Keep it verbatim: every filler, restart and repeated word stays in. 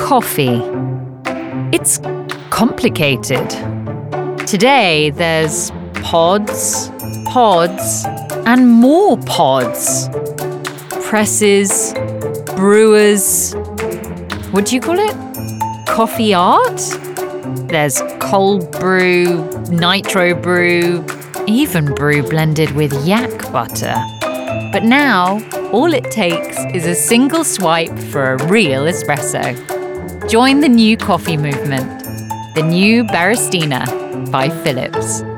Coffee. It's complicated. Today there's pods, pods, and more pods. Presses, brewers. What do you call it? Coffee art? There's cold brew, nitro brew, even brew blended with yak butter. But now, all it takes is a single swipe for a real espresso. Join the new coffee movement. The new Baristina by Philips.